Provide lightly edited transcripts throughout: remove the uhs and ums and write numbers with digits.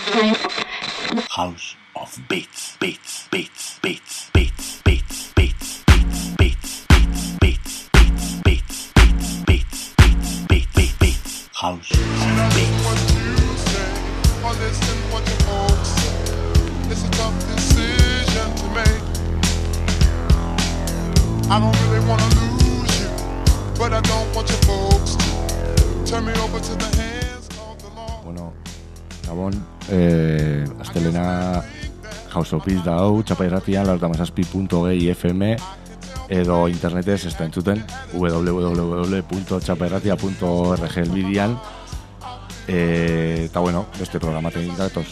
House of Beats, beats, beats, beats, beats, beats, beats, beats, beats, beats, beats, beats, beats, beats, beats, beats, beats, beats, House of Beats. It's a tough decision to make. I don't really want to lose you, but I don't want your folks to turn me over to the hands of the law. Bueno, Gabon, astelena House of Beats da hau, Txapa irratian, 97.2 FM, edo internetez ez da entzuten, www.txapairratia.org elbidian, eta bueno, beste programaten gatoz.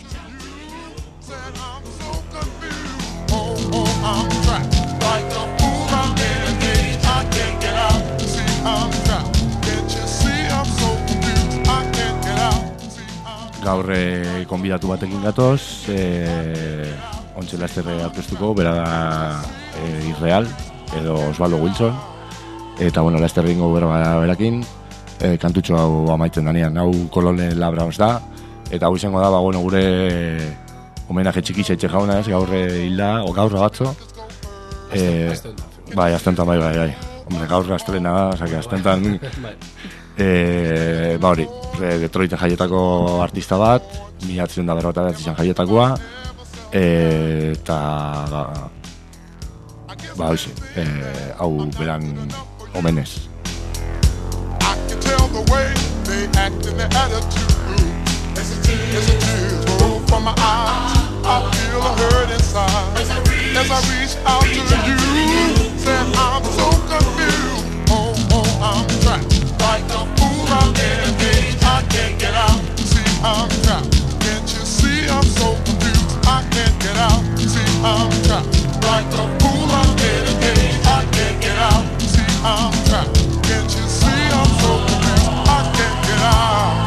Gaur konbidatu batekin gatoz, ontsi Lasterre aurkeztuko, bera da Irreal, edo Osvaldo Wilson, eta bueno, Lasterre ingo berakin, kantutxo hau amaitzen danean, hau Colonel Abrams da, eta hau izango da, bueno, gure homenaje txikitza etxe jauna ez, gaur hilda, o gaur batzo, bai, astentan bai, hombre, gaur astelena da, osake, astentan, ba hori, Detroiten jaietako artista bat, 1949 jaietakoa, eta ba hoxe, hau beran omenez. I can tell the way they act and their attitude. As a tears roll from my eyes, I feel a hurt inside. As I reach out to you, said I'm so confused. Oh, I'm trapped. Like a fool, I'm in a cage. I can't get out. See, I'm trapped. Can't you see I'm so confused? I can't get out. See, I'm trapped. Like a fool, I'm in a cage. I can't get out. See, I'm trapped. Can't you see I'm so confused? I can't get out.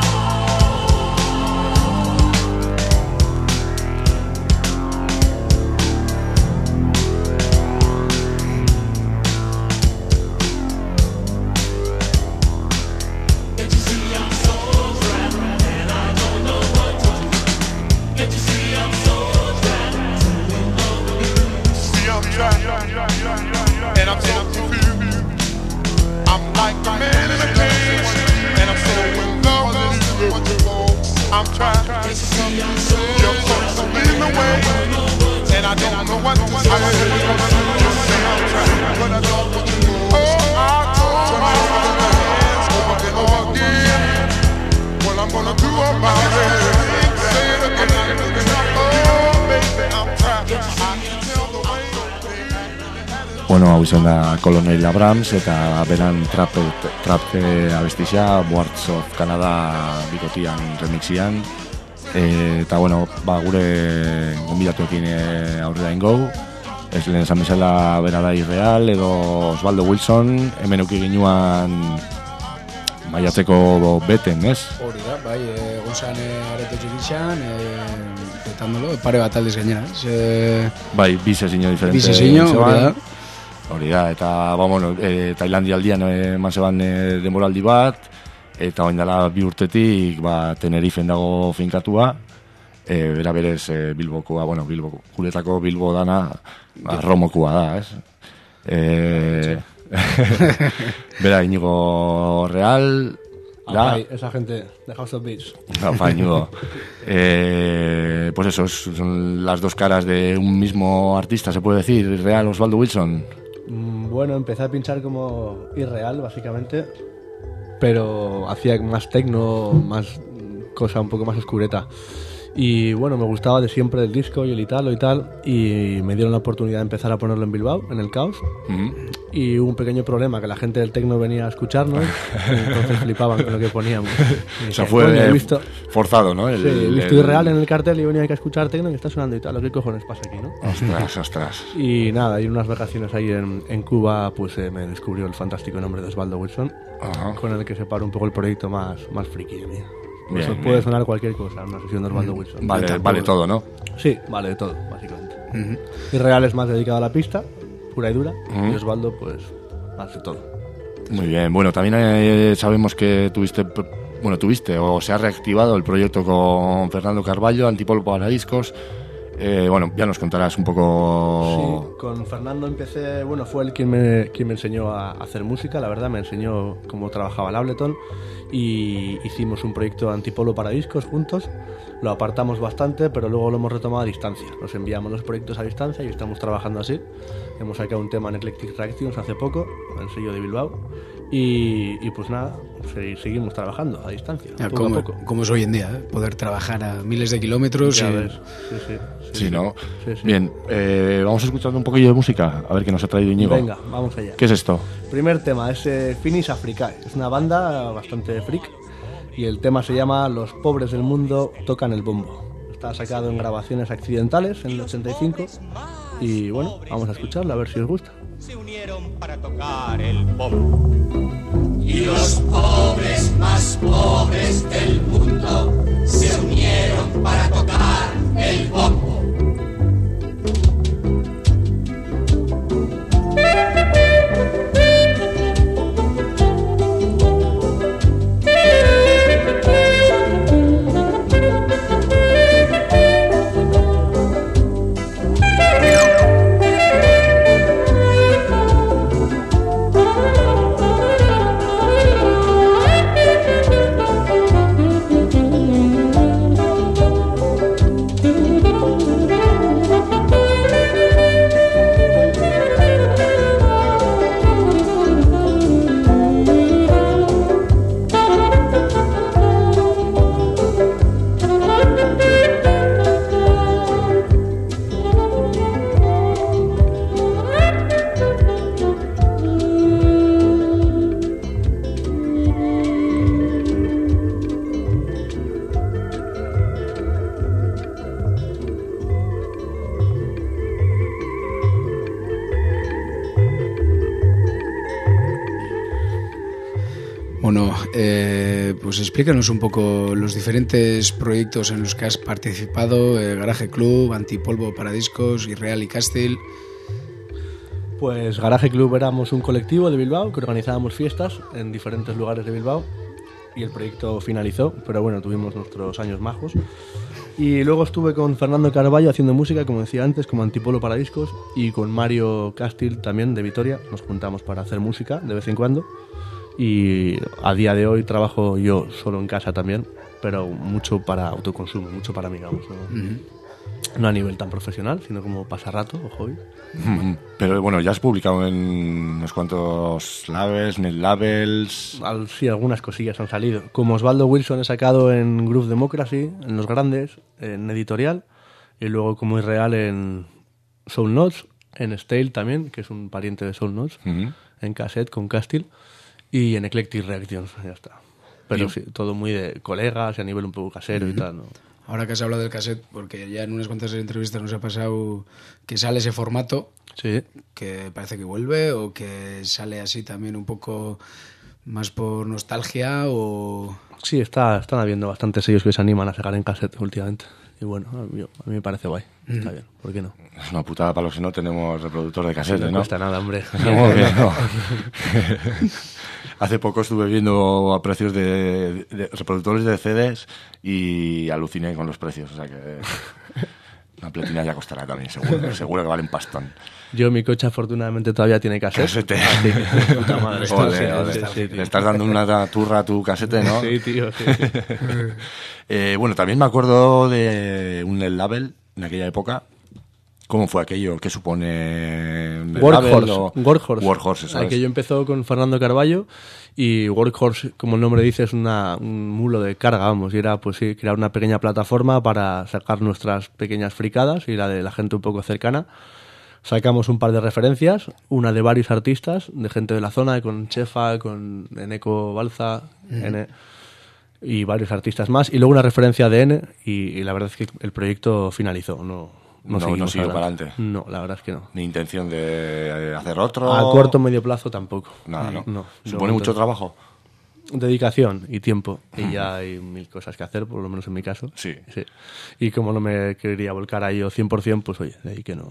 And I'm so confused. I'm like a man in a cage, and I'm so in love with you. I'm trying to see your folks are in the way, and I don't know what to say. You say I'm trying, but I don't want you to go. Oh, I told me over the hands, over and over again. What I'm gonna do about it? Say it again. Oh, baby, I'm trying. I can tell the way. Bueno, hau izan da Colonel Abrams, eta beran trap abestixia, Boards of Canada bikotian remixian, eta bueno, ba, gure gonbidatuekin aurrera ingo, ez lehen esan bezala bera da Irreal, edo Osvaldo Wilson, hemen uki ginuan maiatzeko beten, ez? Hori da, bai, gonzan arete txikitxan, petandolo, pare bat aldiz gainera, bai, bi sesiño diferente. Bi sesiño, hori da. Hori da, eta ba, bueno, Tailandia aldian eman zeban denboraldi bat, eta oin dela 2 urtetik ba, Tenerifen dago finkatua, bera berez Bilbokoa, bueno, guretako Bilbo dana, ba, Romokoa da, ez? Bera Iñigo Real, da. Esa gente de House of Beats. Iñigo. Pues eso, son las dos caras de un mismo artista, se puede decir, Real Osvaldo Wilson. Bueno, empecé a pinchar como Irreal, básicamente, pero hacía más techno, más cosa un poco más oscureta. Y bueno, me gustaba de siempre el disco y el italo y tal, y me dieron la oportunidad de empezar a ponerlo en Bilbao, en el Caos. Y hubo un pequeño problema, que la gente del techno venía a escucharnos, y entonces flipaban con lo que poníamos. O sea, fue forzado, ¿no? Sí, he visto Irreal en el cartel y venía aquí a escuchar techno y está sonando y tal, ¿qué cojones pasa aquí, no? Ostras. Y nada, y en unas vacaciones ahí en Cuba, pues me descubrió el fantástico nombre de Osvaldo Wilson, con el que separó un poco el proyecto más friki de mí. Bien, eso puede sonar cualquier cosa, una sesión de Osvaldo Wilson. Vale todo, ¿no? Sí, vale de todo, básicamente. Irreal es más dedicado a la pista, pura y dura, y Osvaldo, pues, hace todo. Muy bien, bueno, también sabemos que tuviste bueno, tuviste o se ha reactivado el proyecto con Fernando Carballo, Antipolvo para Discos. Bueno, ya nos contarás un poco. Sí, con Fernando empecé, bueno, fue él quien me enseñó a hacer música, la verdad, me enseñó cómo trabajaba el Ableton y hicimos un proyecto Antipolvo para Discos juntos. Lo apartamos bastante, pero luego lo hemos retomado a distancia. Nos enviamos los proyectos a distancia y estamos trabajando así. Hemos sacado un tema en Eclectic Reactions hace poco, en el sello de Bilbao. Y pues nada, seguimos trabajando a distancia, poco a poco. Como es hoy en día, poder trabajar a miles de kilómetros. Ya y... ves. Sí, ¿no? Sí. Bien, vamos escuchando un poquillo de música, a ver qué nos ha traído Íñigo. Venga, vamos allá. ¿Qué es esto? Primer tema es Finis Africae. Es una banda bastante freak y el tema se llama Los pobres del mundo tocan el bombo. Está sacado en Grabaciones Accidentales en el 85 y bueno, vamos a escucharlo a ver si os gusta. Se unieron para tocar el bombo. Y los pobres más pobres del mundo se unieron para tocar el bombo. Bueno, pues explícanos un poco los diferentes proyectos en los que has participado, Garaje Club, Antipolvo para Discos, Irreal y Castil. Pues Garaje Club éramos un colectivo de Bilbao que organizábamos fiestas en diferentes lugares de Bilbao y el proyecto finalizó, pero bueno, tuvimos nuestros años majos. Y luego estuve con Fernando Carballo haciendo música, como decía antes, como Antipolvo para Discos, y con Mario Castil también de Vitoria. Nos juntamos para hacer música de vez en cuando. Y a día de hoy trabajo yo solo en casa también, pero mucho para autoconsumo, mucho para mí, digamos, no a nivel tan profesional, sino como pasarrato o hobby. Pero bueno, ya has publicado en unos cuantos labels, netlabels. Sí, algunas cosillas han salido. Como Osvaldo Wilson he sacado en Groove Democracy, en Los Grandes, en Editorial, y luego como Irreal en Soul Notes, en Stale también, que es un pariente de Soul Notes, en cassette con Castil. Y en Eclectic Reactions, ya está. Pero sí, todo muy de colegas y a nivel un poco casero y tal, ¿no? Ahora que has hablado del cassette, porque ya en unas cuantas entrevistas nos ha pasado que sale ese formato, sí, que parece que vuelve, o que sale así también un poco más por nostalgia, o... Sí, están habiendo bastantes sellos que se animan a sacar en cassette últimamente. Y bueno, a mí me parece guay. Está bien, ¿por qué no? Es una putada para los que no tenemos reproductor de cassette, No ¿no? cuesta nada, hombre. Muy bien, ¿no? Hace poco estuve viendo a precios de reproductores de CDs y aluciné con los precios. O sea que una pletina ya costará también, seguro que valen pastón. Yo, mi coche afortunadamente todavía tiene cassette. Casete. Así que, puta madre. Ole. Sí, Le estás dando una turra a tu casete, ¿no? Sí, tío, sí. Bueno, también me acuerdo de un netlabel en aquella época. ¿Cómo fue aquello? ¿Qué supone? Workhorse, ¿sabes? Aquello empezó con Fernando Carballo y Workhorse, como el nombre dice, es un mulo de carga, vamos. Y era, pues sí, crear una pequeña plataforma para sacar nuestras pequeñas fricadas y la de la gente un poco cercana. Sacamos un par de referencias, una de varios artistas, de gente de la zona, con Chefa, con Eneco Balza, N, y varios artistas más. Y luego una referencia de N, y la verdad es que el proyecto finalizó, no siguió para adelante. No, la verdad es que no. Ni intención de hacer otro. A corto o medio plazo tampoco. Nada, ¿no? No. ¿Supone mucho trabajo? Dedicación y tiempo. Y ya hay mil cosas que hacer, por lo menos en mi caso. Sí. Y como no me quería volcar a ello 100%, pues oye, de ahí que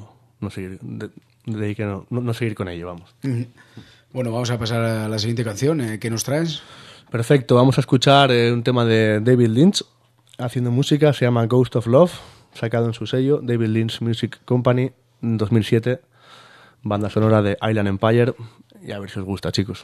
no seguir con ello, vamos. Bueno, vamos a pasar a la siguiente canción. ¿Qué nos traes? Perfecto, vamos a escuchar un tema de David Lynch haciendo música, se llama Ghost of Love, sacado en su sello David Lynch Music Company en 2007, banda sonora de Island Empire, y a ver si os gusta, chicos.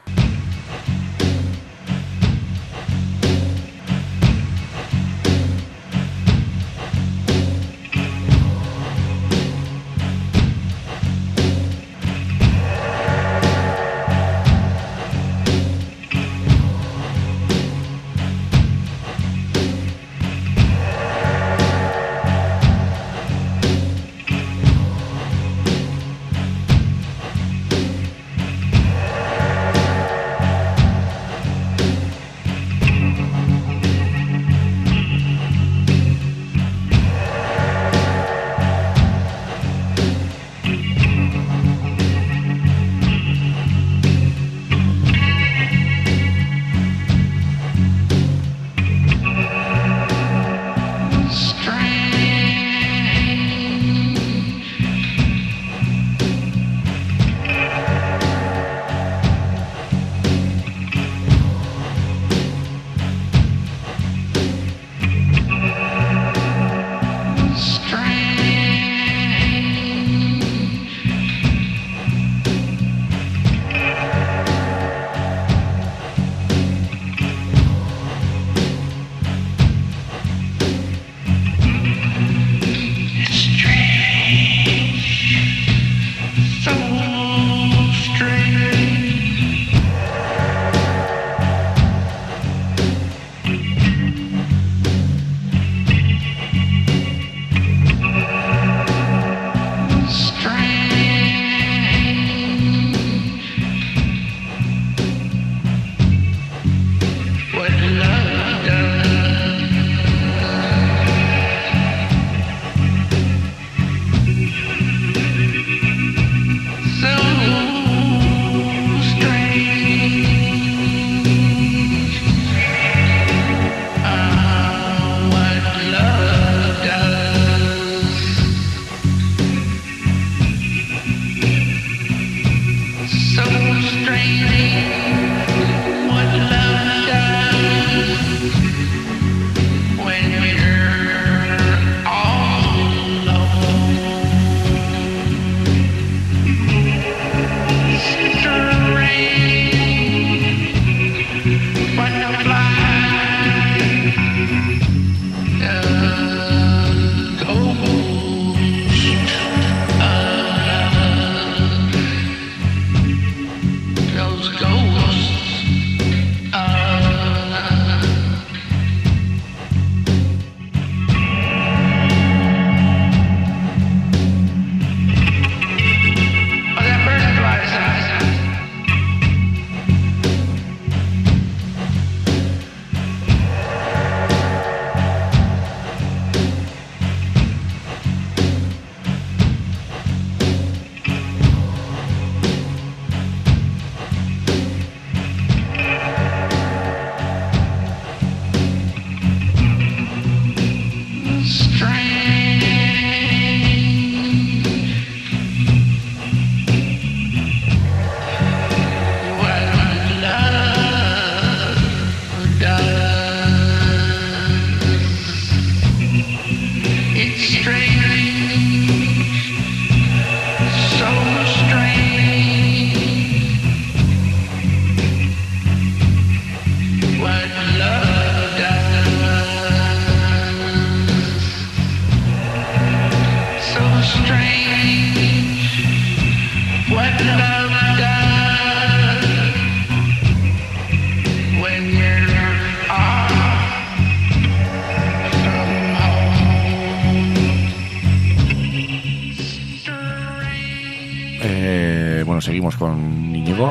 Bueno, seguimos con Íñigo.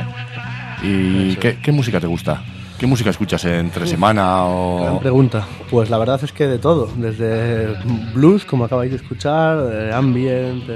¿Y qué música te gusta? ¿Qué música escuchas entre semana? Gran pregunta. Pues la verdad es que de todo. Desde blues, como acabáis de escuchar, ambient,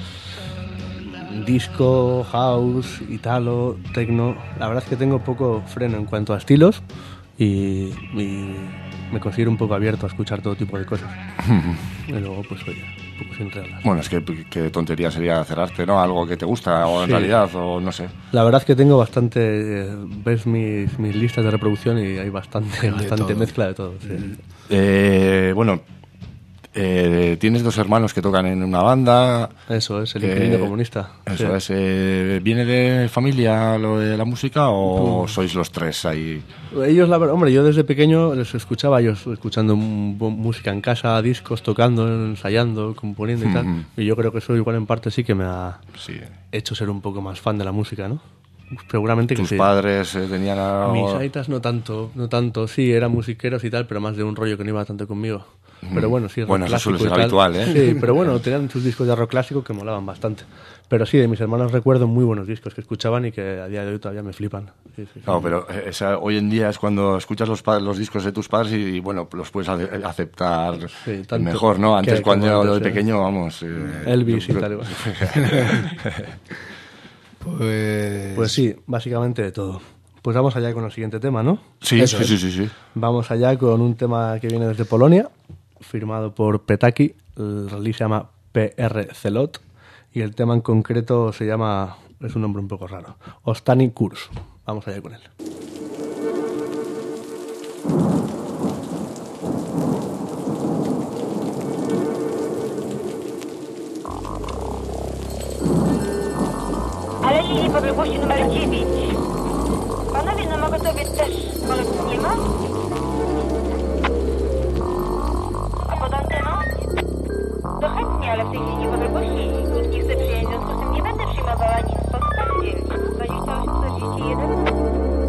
disco, house, italo, techno. La verdad es que tengo poco freno en cuanto a estilos y me considero un poco abierto a escuchar todo tipo de cosas. Y luego, pues oye, poco sin reglas. Bueno, es que qué tontería sería cerrarte, ¿no? Algo que te gusta, o en Sí. realidad, o no sé. La verdad es que tengo bastante... ves mis listas de reproducción y hay bastante todo. mezcla de todo. Sí. Bueno, tienes 2 hermanos que tocan en una banda. Eso es, el inquilino comunista. Eso Sí. es. ¿Viene de familia lo de la música o sois los 3 ahí? Ellos, la verdad, hombre, yo desde pequeño les escuchaba, ellos escuchando música en casa, discos, tocando, ensayando, componiendo y tal. Y yo creo que eso igual en parte sí que me ha Sí. hecho ser un poco más fan de la música, ¿no? Seguramente que ¿Tus sí. padres tenían algo? Mis aitas no tanto, sí, eran musiqueros y tal, pero más de un rollo que no iba tanto conmigo. Pero bueno, sí, rock Bueno, eso clásico suele ser y tal. habitual, ¿eh? Sí, pero bueno, tenían sus discos de rock clásico que molaban bastante. Pero sí, de mis hermanos recuerdo muy buenos discos que escuchaban y que a día de hoy todavía me flipan. Sí, sí, sí. Claro, pero hoy en día es cuando escuchas los discos de tus padres y bueno, los puedes aceptar Sí, tanto mejor, ¿no? Antes que cuando como antes, de sí. pequeño, vamos... Elvis y tal. Igual. Pues sí, básicamente de todo. Pues vamos allá con el siguiente tema, ¿no? Sí, Eso sí, es. sí, sí, sí. Vamos allá con un tema que viene desde Polonia, firmado por Petaki. El release se llama PR Celot y el tema en concreto se llama, es un nombre un poco raro, Ostani Kurs. Vamos allá con él. Ale linii podległości numer 9. Panowie, no mogę sobie też polec nie ma? A pod anteną? To chętnie, ale w tej linii podległości nikt nie chce przyjąć, w związku z tym nie będę przyjmowała nic pod 2841.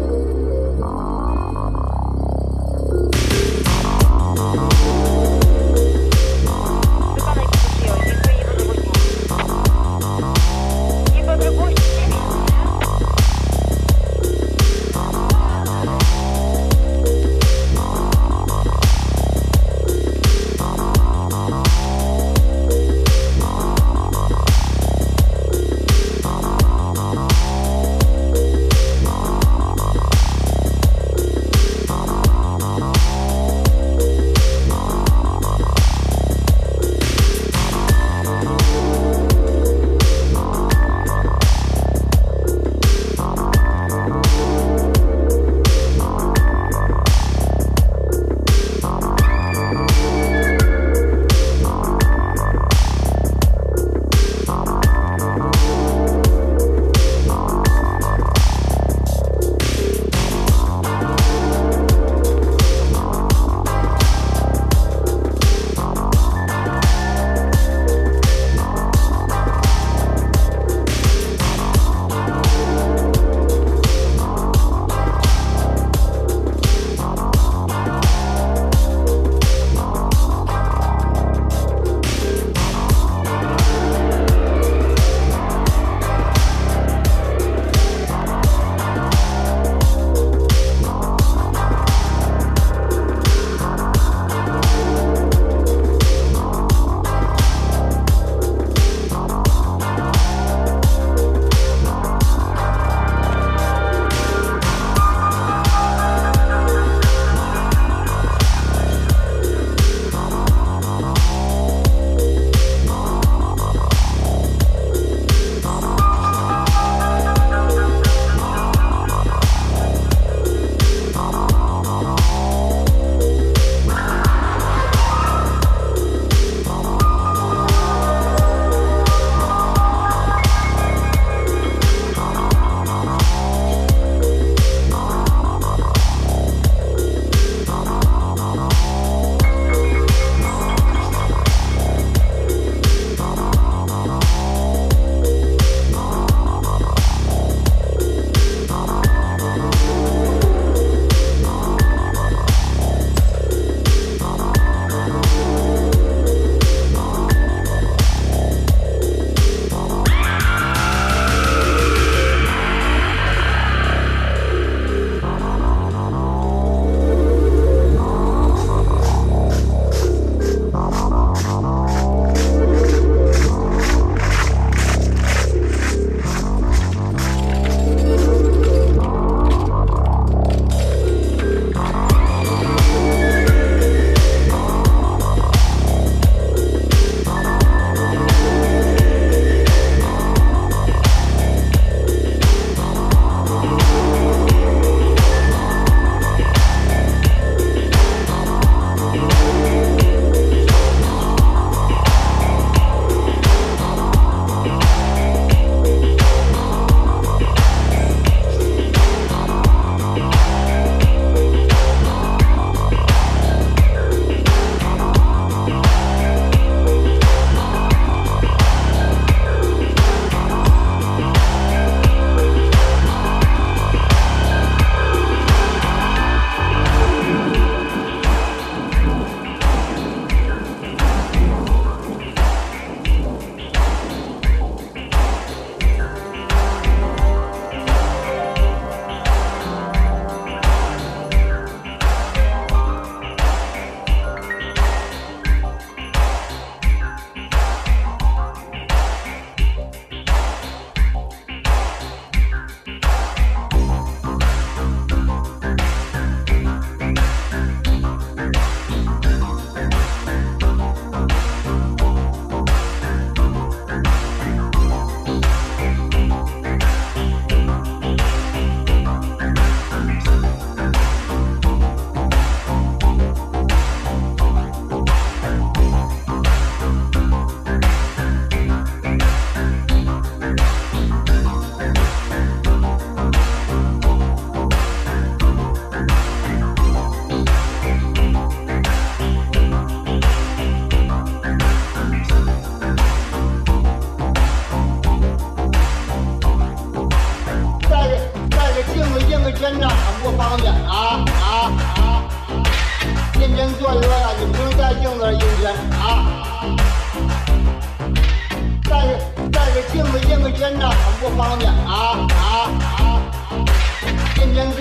Wykonaj to przyjąć, dziękuję niepodległości. Niepodległości 9.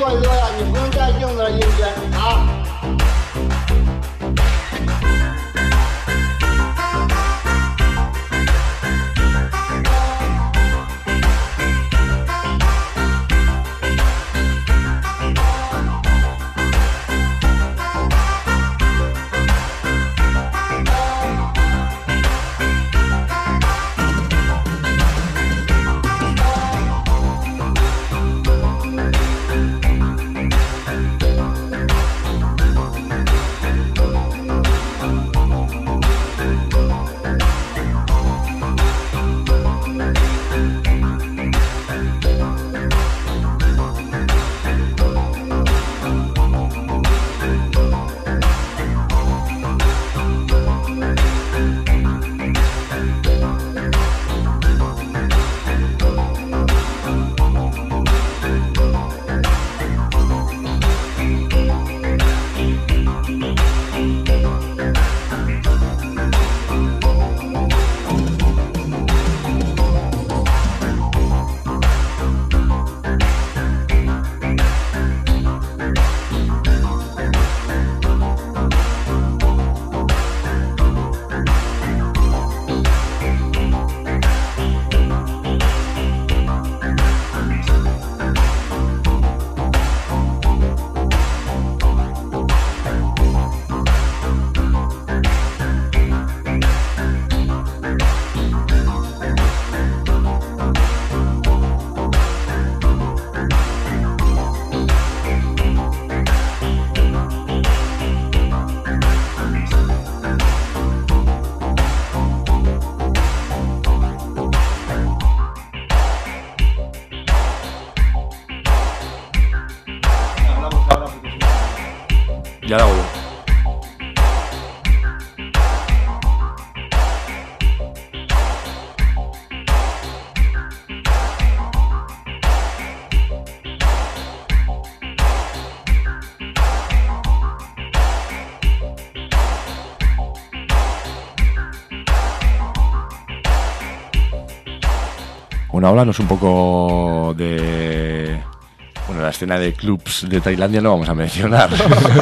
么多呀，你不用带镜子进去啊。 Ya la hago. Bueno, háblanos un poco de... Bueno, la escena de clubs de Tailandia no vamos a mencionar.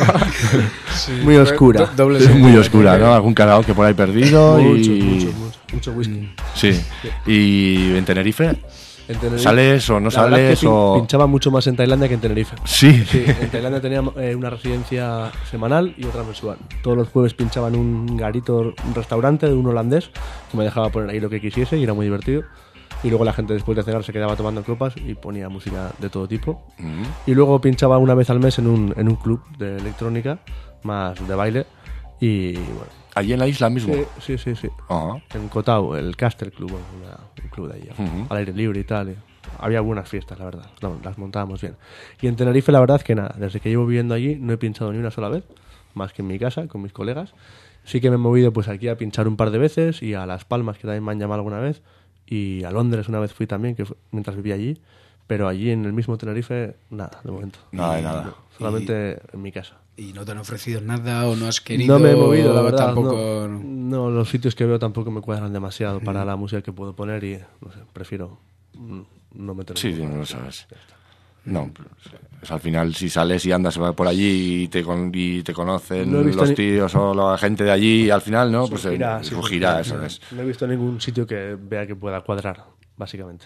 Sí, Muy oscura. Doble Es muy sentido. oscura, ¿no? Algún karaoke por ahí perdido y... Mucho whisky. Sí. ¿Y en Tenerife? En Tenerife- ¿Sales o no La verdad es sales que o...? pinchaba mucho más en Tailandia que en Tenerife. Sí. Sí, en Tailandia tenía una residencia semanal y otra mensual. Todos los jueves pinchaba en un garito, un restaurante de un holandés que me dejaba poner ahí lo que quisiese y era muy divertido. Y luego la gente después de cenar se quedaba tomando copas y ponía música de todo tipo. Y luego pinchaba una vez al mes en un club de electrónica, más de baile. Y bueno, ¿Allí en la isla mismo? sí. Ajá. En Kotao, el Castle Club, un club de allí, al aire libre y tal. Y había buenas fiestas, la verdad. No, las montábamos bien. Y en Tenerife, la verdad es que nada, desde que llevo viviendo allí no he pinchado ni una sola vez, más que en mi casa, con mis colegas. Sí que me he movido pues aquí a pinchar un par de veces y a Las Palmas, que también me han llamado alguna vez. Y a Londres una vez fui también, mientras vivía allí. Pero allí en el mismo Tenerife, nada, de momento. Nada de nada. No, solamente en mi casa. ¿Y no te han ofrecido nada o no has querido? No me he movido, la verdad. Tampoco... No, los sitios que veo tampoco me cuadran demasiado para la música que puedo poner y no sé, prefiero no meterme. Sí, no lo sabes. No, pues, al final si sales y andas por allí y te conocen No he visto los ni- tíos o la gente de allí, al final, ¿no? Pues Surgirá, sí, surgirá, eso es. No he visto ningún sitio que vea que pueda cuadrar, básicamente.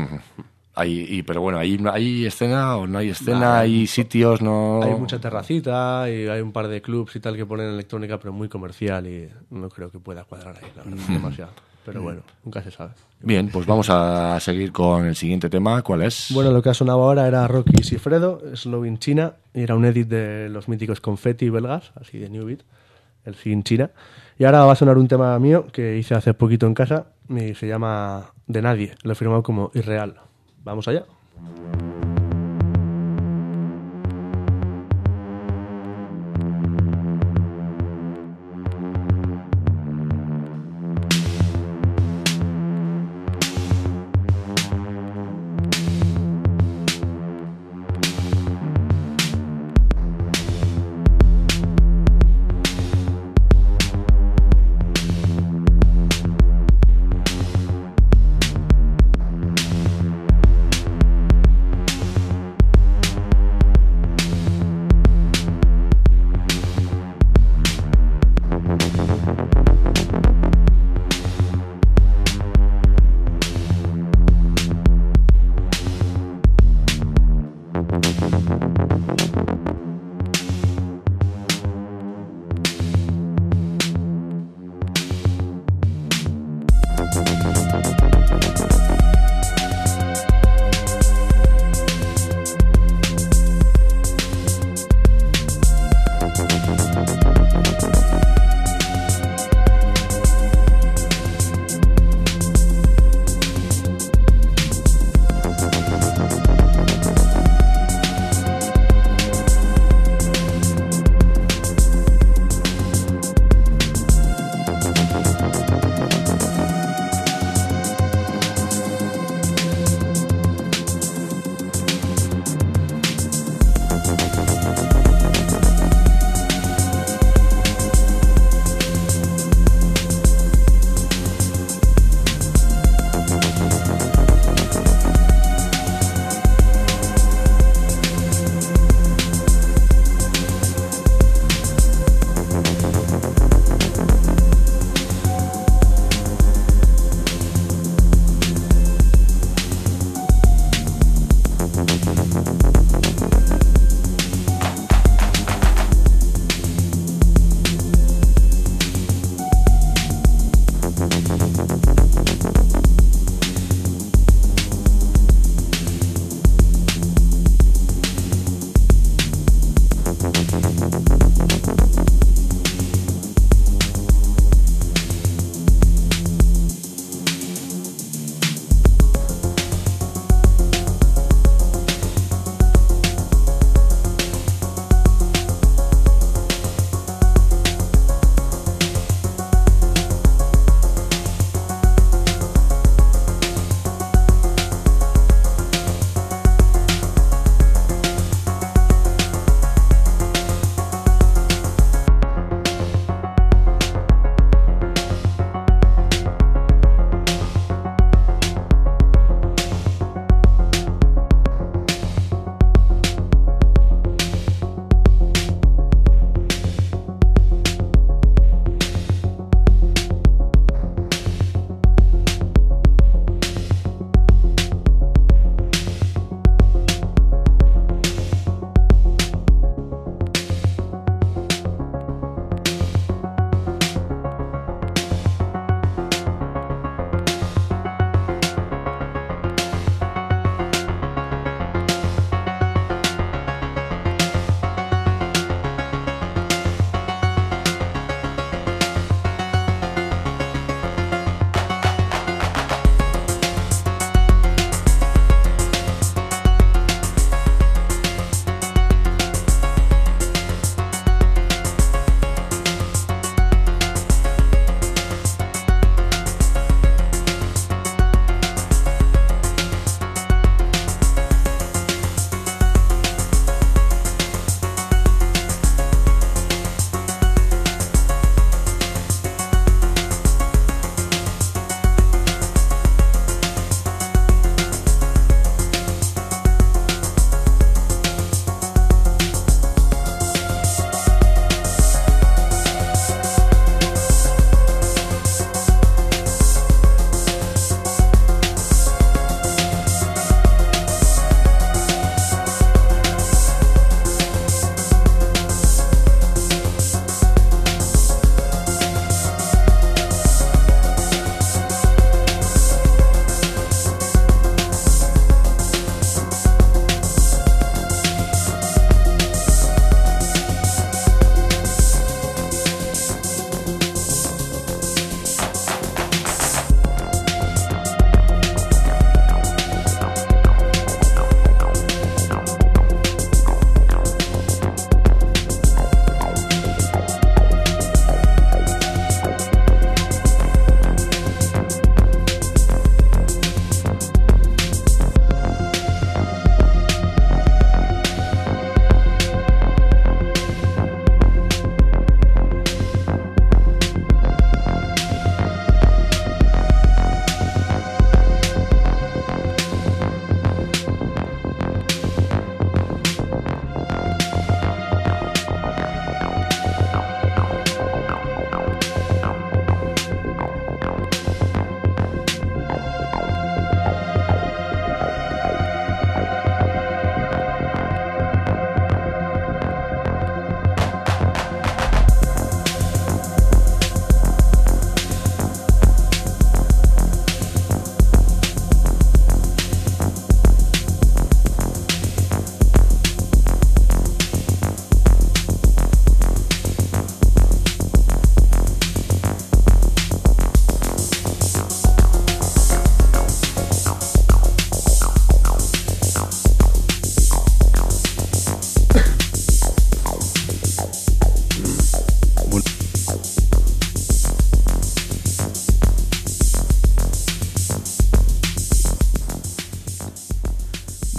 Pero bueno, ¿hay escena o no hay escena? ¿Hay sitios? No. Hay mucha terracita y hay un par de clubs y tal que ponen electrónica, pero muy comercial y no creo que pueda cuadrar ahí, la verdad, demasiado. Pero bueno, nunca se sabe. Bien, pues vamos a seguir con el siguiente tema. ¿Cuál es? Bueno, lo que ha sonado ahora era Rocky Sifredo, Slow in China, y era un edit de los míticos Confetti belgas, así de New Beat, el sí in China. Y ahora va a sonar un tema mío que hice hace poquito en casa y se llama De Nadie, lo he firmado como Irreal. Vamos allá.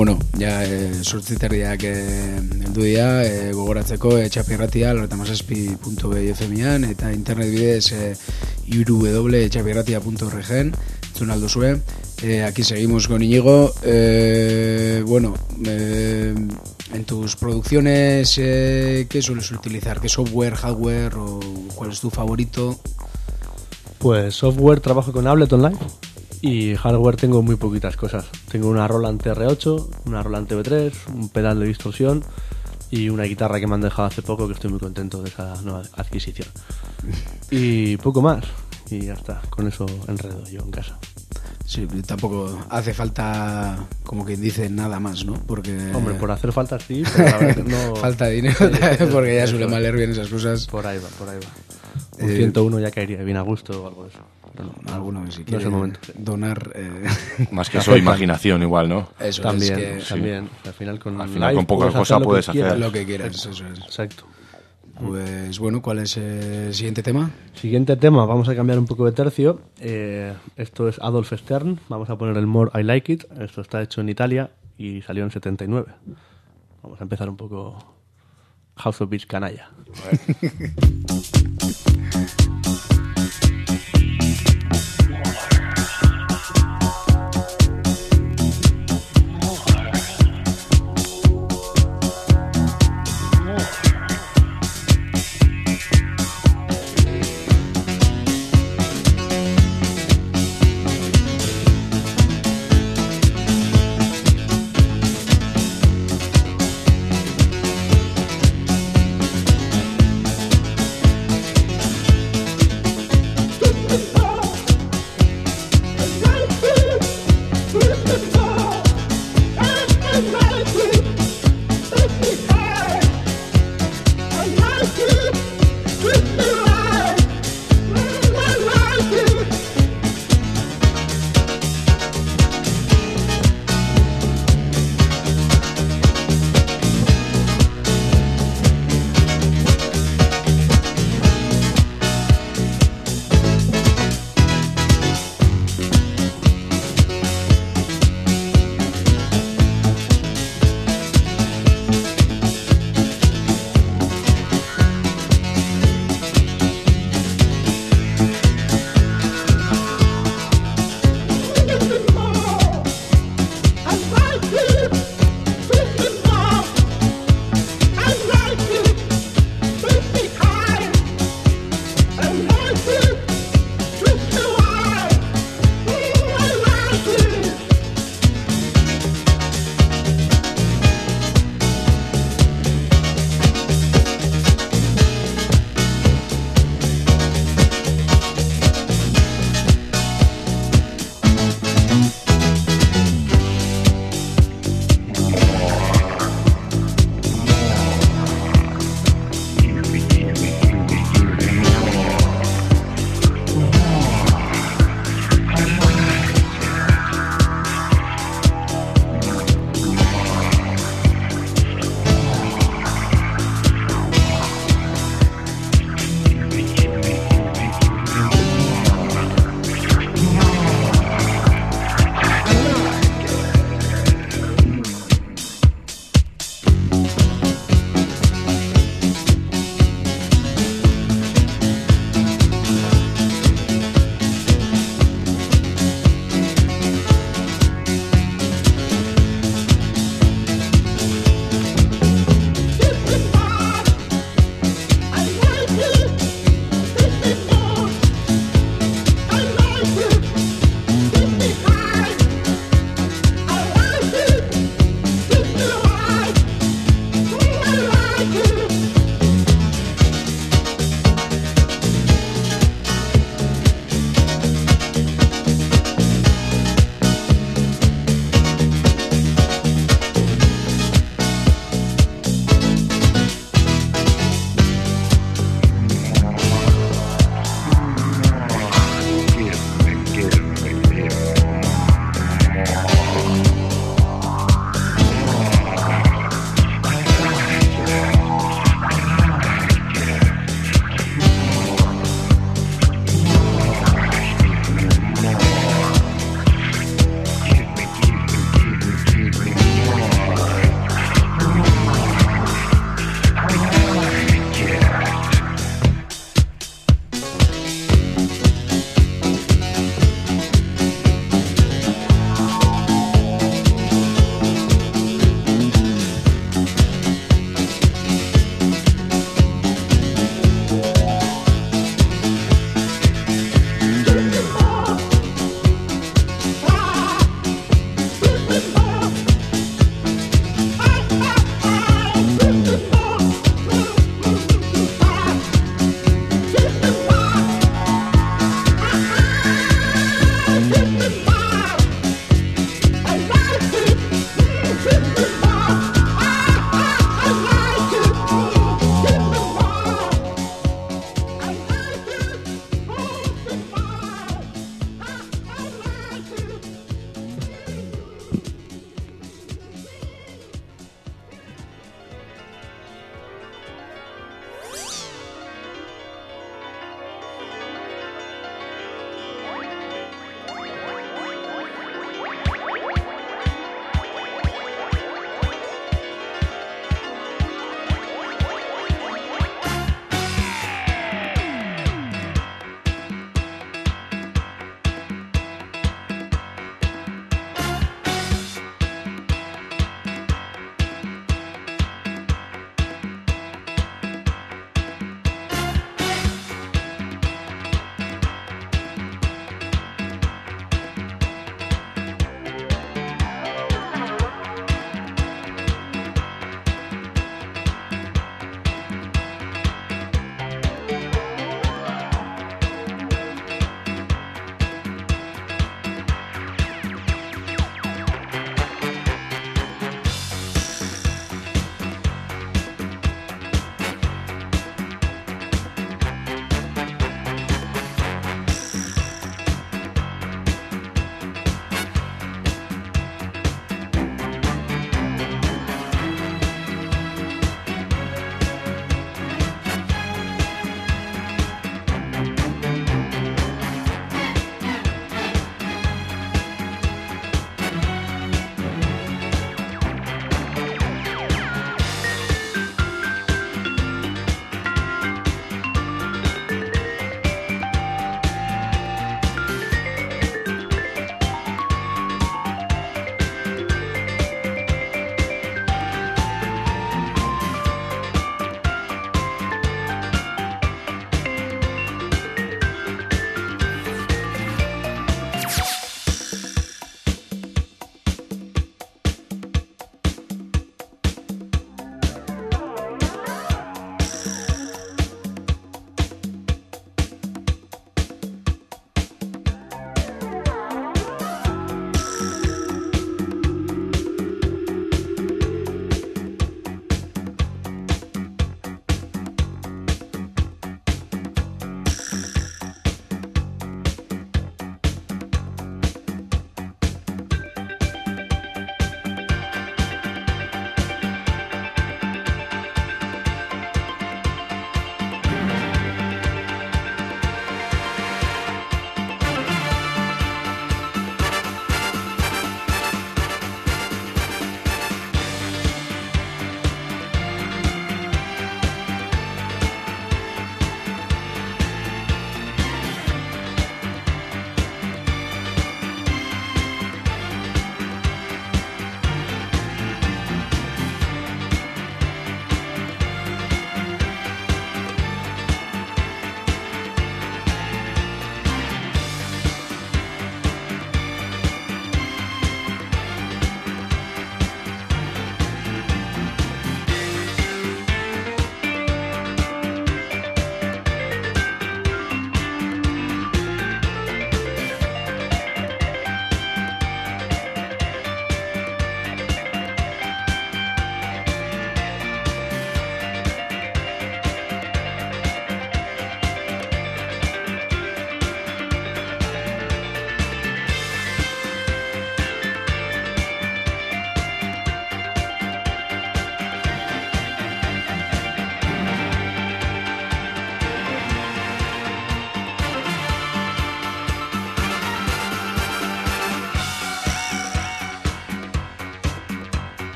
bueno, ja sortziterriak heldu dira, gogoratzeko etxapirratia, 97.2 FM-ean, eta internet bidez www.etxapirratia.org, entzun alduzue. Aquí seguimos con Íñigo. Bueno, en tus producciones, ¿qué sueles utilizar? ¿Qué software, hardware o cuál es tu favorito? Pues software trabajo con Ableton Live y hardware tengo muy poquitas cosas. Tengo una Roland TR8, una Roland TV3, un pedal de distorsión y una guitarra que me han dejado hace poco, que estoy muy contento de esa nueva adquisición. Y poco más. Y ya está, con eso enredo yo en casa. Sí, tampoco hace falta, como quien dice, nada más, ¿no? Porque... Hombre, por hacer falta sí, pero la verdad no... falta dinero, porque ya suele valer bien esas cosas. Por ahí va. Un 101 ya caería bien a gusto o algo de eso. Pero no, alguno que si no quiere es el momento. donar... Más que eso, imaginación igual, ¿no? Eso también, es que... también. Al final con pocas cosas puedes hacer lo que quieras, eso es. Exacto. Pues bueno, ¿cuál es el siguiente tema? Siguiente tema, vamos a cambiar un poco de tercio. Esto es Adolf Stern, vamos a poner el More I Like It. Esto está hecho en Italia y salió en 79. Vamos a empezar un poco House of Beach canalla.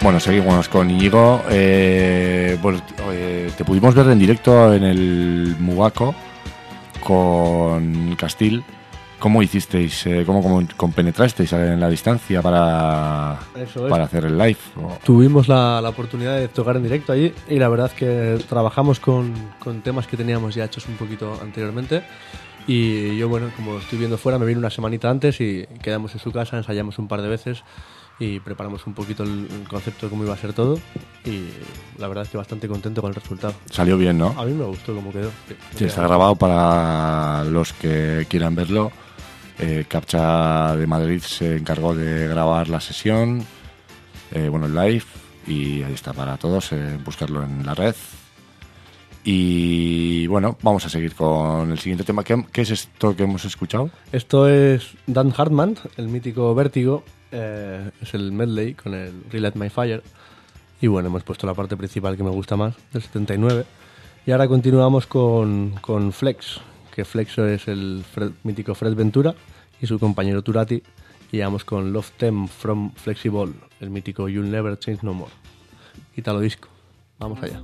Bueno, seguimos con Íñigo. Te pudimos ver en directo en el Mugaco con Castil. ¿Cómo hicisteis? ¿Cómo compenetrasteis en la distancia para hacer el live? Tuvimos la oportunidad de tocar en directo allí y la verdad es que trabajamos con temas que teníamos ya hechos un poquito anteriormente. Y yo, bueno, como estoy viendo fuera, me vine una semanita antes y quedamos en su casa, ensayamos un par de veces y preparamos un poquito el concepto de cómo iba a ser todo. Y la verdad es que bastante contento con el resultado. Salió bien, ¿no? A mí me gustó cómo quedó. Sí, está grabado para los que quieran verlo. Captcha de Madrid se encargó de grabar la sesión, el live, y ahí está para todos, buscarlo en la red. Y bueno, vamos a seguir con el siguiente tema. ¿Qué es esto que hemos escuchado? Esto es Dan Hartman, el mítico Vértigo. Es el medley con el Relight My Fire. Y bueno, hemos puesto la parte principal que me gusta más, del 79. Y ahora continuamos con Flex, que Flex es el mítico Fred Ventura y su compañero Turati. Y vamos con Love Them from Flexible, el mítico You'll Never Change No More. Italo disco. Vamos allá.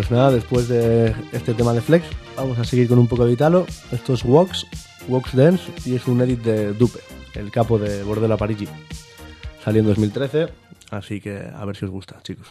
pues nada, después de este tema de Flex, vamos a seguir con un poco de Italo. Esto es Walks Dance, y es un edit de Dupe, el capo de Bordella Parigi. Salió en 2013, así que a ver si os gusta, chicos.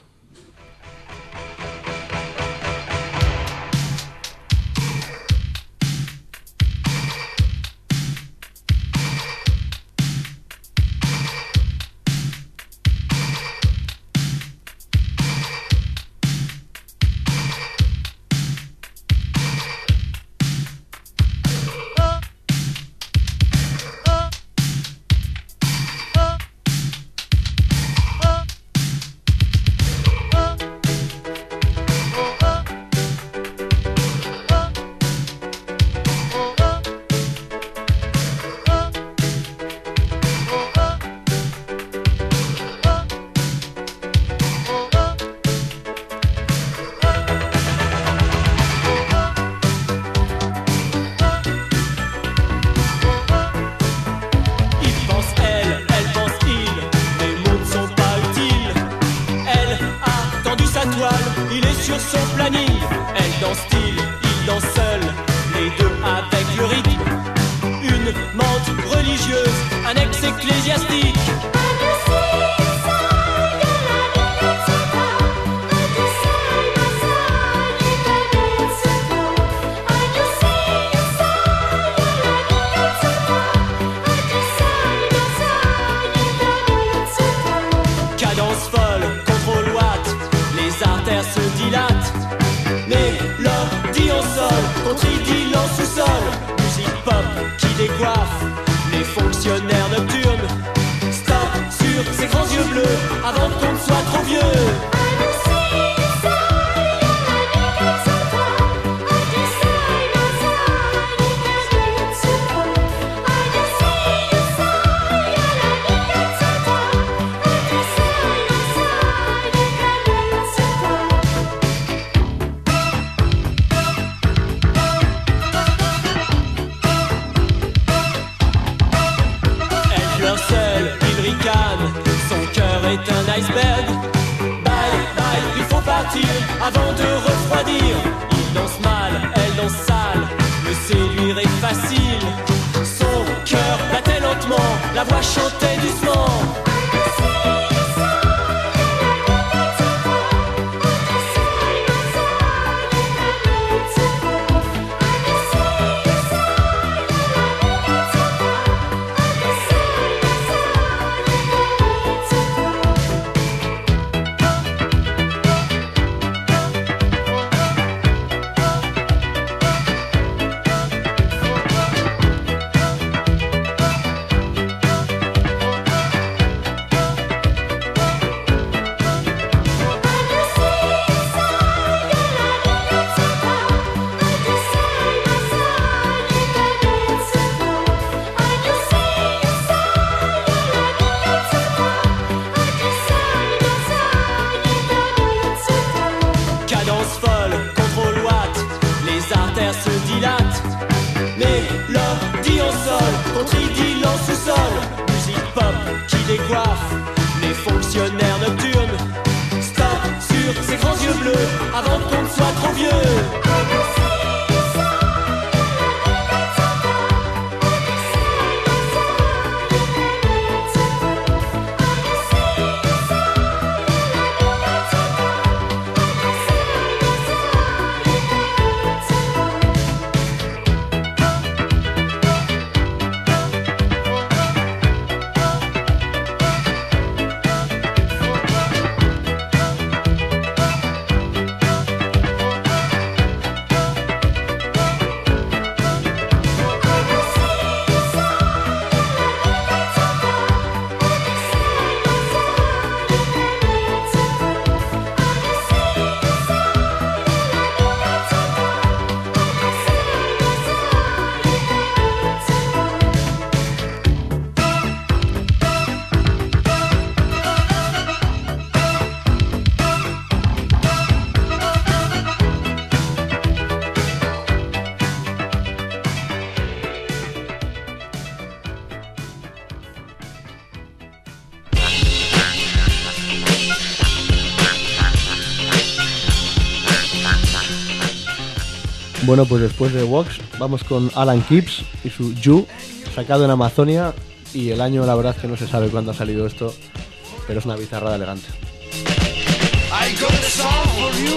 Bueno, pues después de Vox vamos con Alan Gibbs y su You, sacado en Amazonia, y el año la verdad es que no se sabe cuándo ha salido esto, pero es una bizarrada elegante. I got a song for you.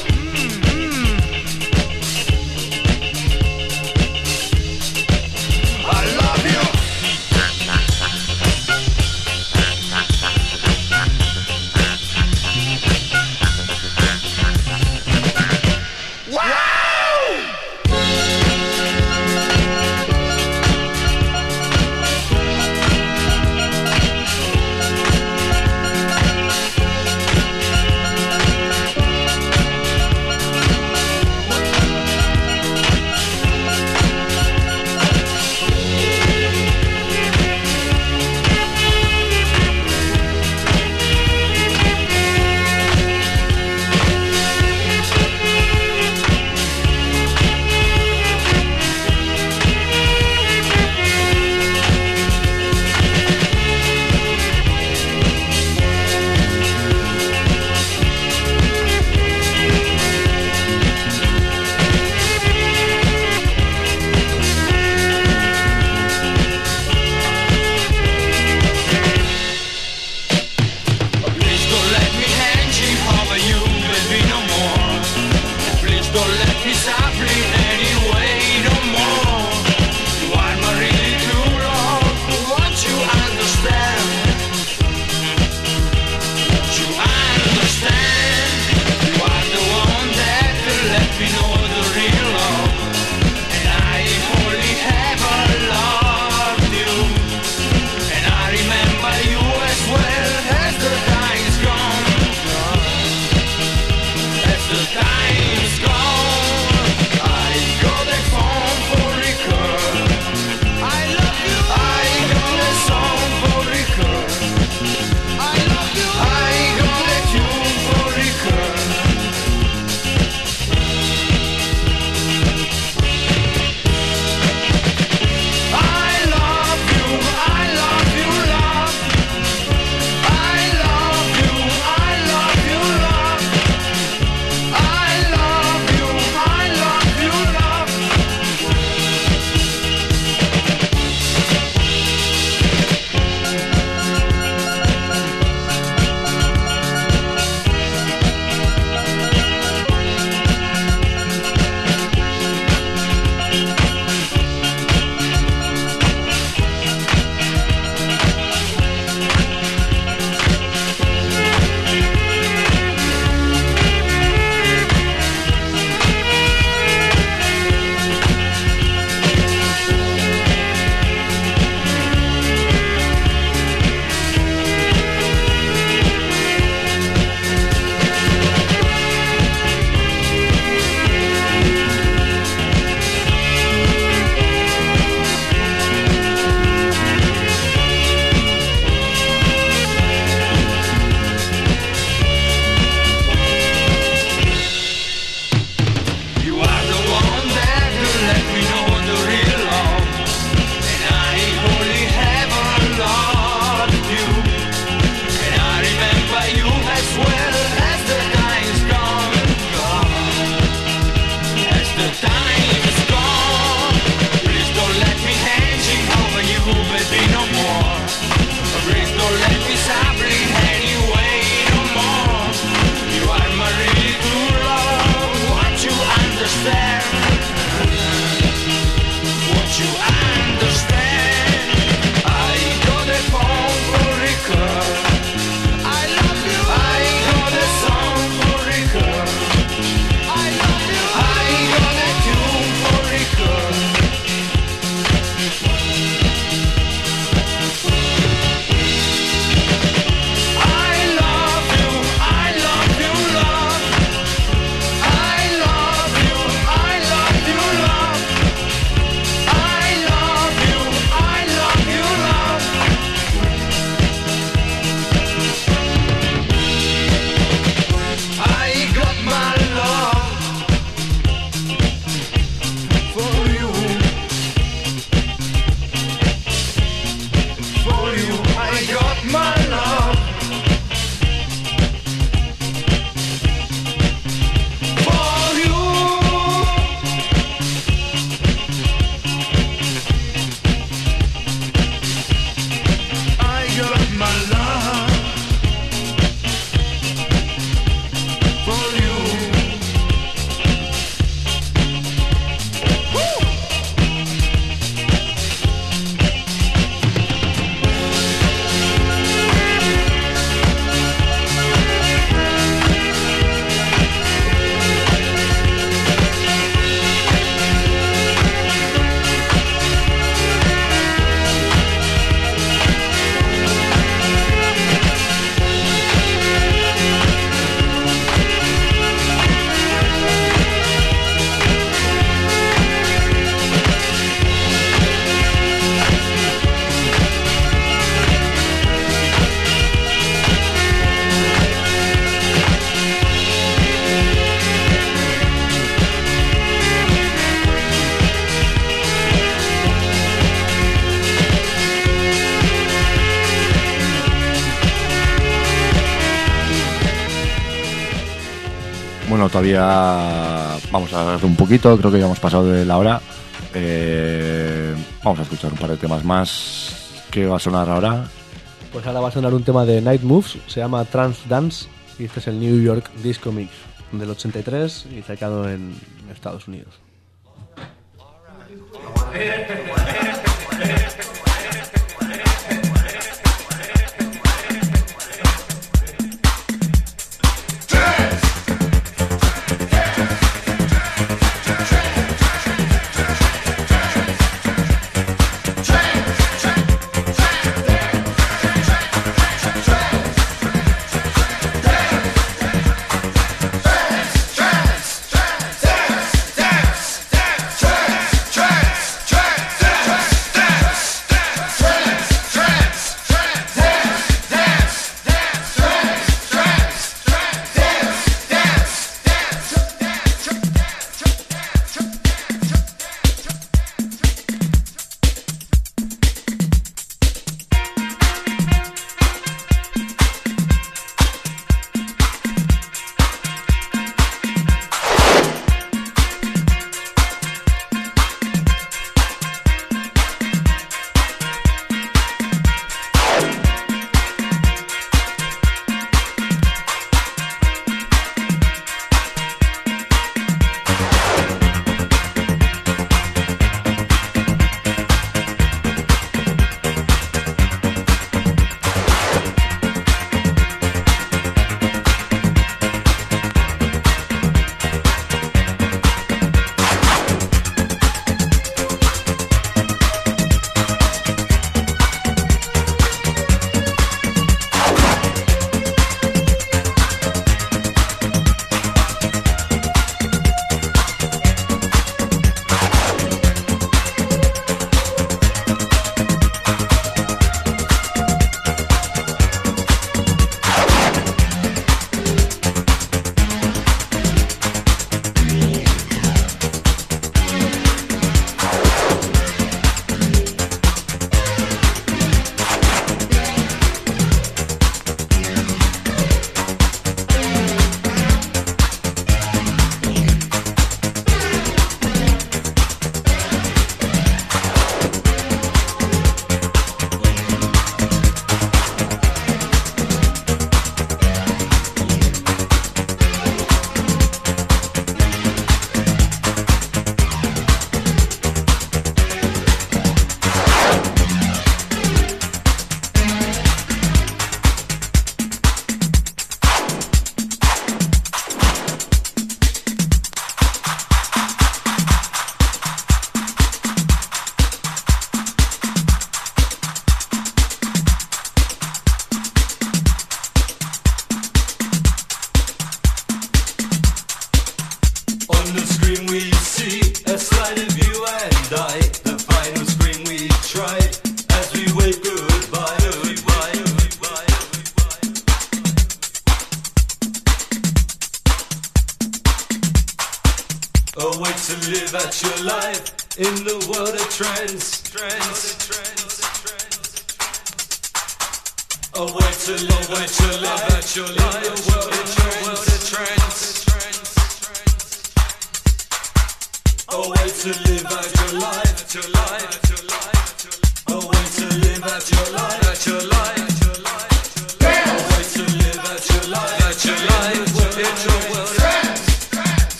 I love you. bueno, todavía vamos a hacer un poquito, creo que ya hemos pasado de la hora. Vamos a escuchar un par de temas más. ¿Qué va a sonar ahora? Pues ahora va a sonar un tema de Night Moves, se llama Trance Dance, y este es el New York Disco Mix del 83 y sacado en Estados Unidos.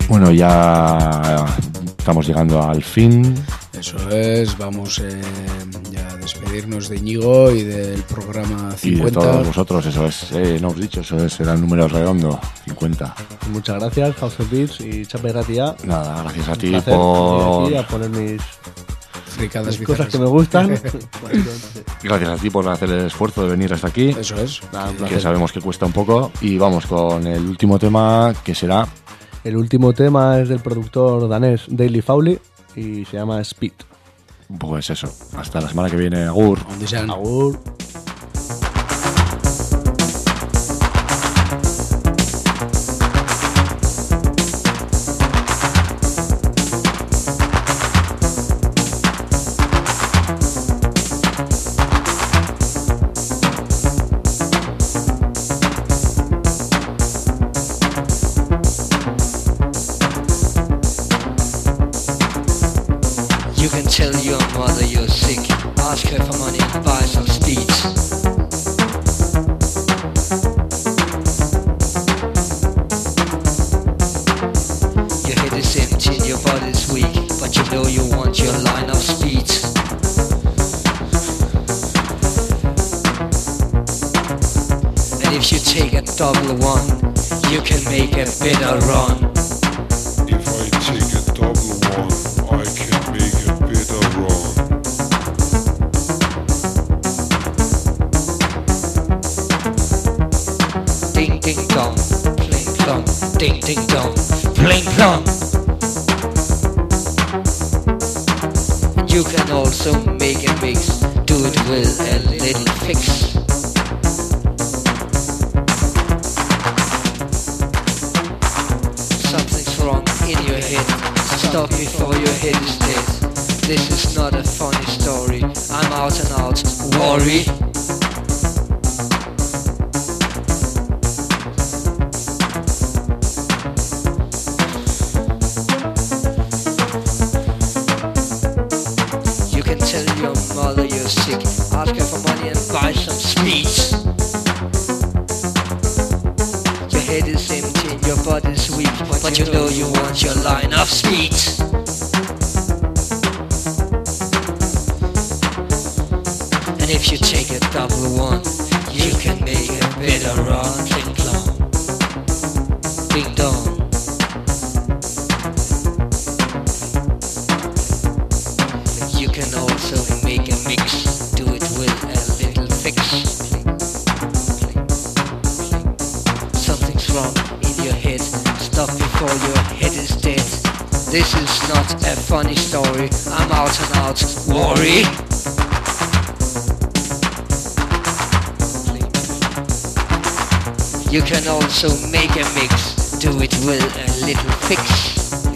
Bueno, ya estamos llegando al fin. Eso es, vamos ya a despedirnos de Íñigo y del programa 50. Y de todos vosotros, eso es, no os he dicho, eso es, era el número redondo, 50. Muchas gracias, House of Beats y Chape Gratia. Nada, gracias a ti placer por... venir aquí a poner mis bizarras cosas que me gustan. Gracias a ti por hacer el esfuerzo de venir hasta aquí. Eso es. Nada, que sabemos que cuesta un poco. Y vamos con el último tema, que será... El último tema es del productor danés Daily Fowley y se llama Speed. Pues eso, hasta la semana que viene, agur. Agur. You can tell your mother you're sick. Ask her for money and buy some speeds. Your head is empty and your body's weak, but you know you want your line of speed. And if you take a double one, you can make a better run. If I take a double one, I can make a better run. Ding ding dong, pling plong, ding ding dong, pling plong. You can also make a mix, do it with a little fix. Something's wrong in your head, stop before your head is dead. This is not a funny story, I'm out and out, worry. You can tell your mother you're sick, ask her for money and buy some speed. Your head is empty and your body's weak, but you know you want your line of speed. And if you take a double one, you can make a better run. Ding dong, ding dong. You can also make a mix, do it with a little fix. Something's wrong in your head, stop before your head is dead. This is not a funny story, I'm out and out, worry. You can also make a mix, do it with a little fix.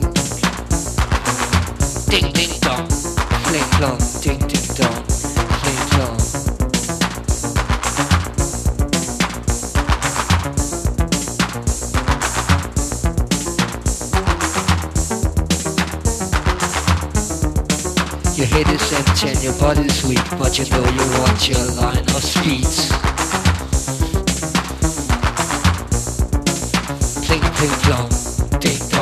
Ding ding dong, fling plong, ding ding dong, fling plong. Your head is empty and your body's weak, but you know you want your line of speeds. Pling pling plong, ding dong.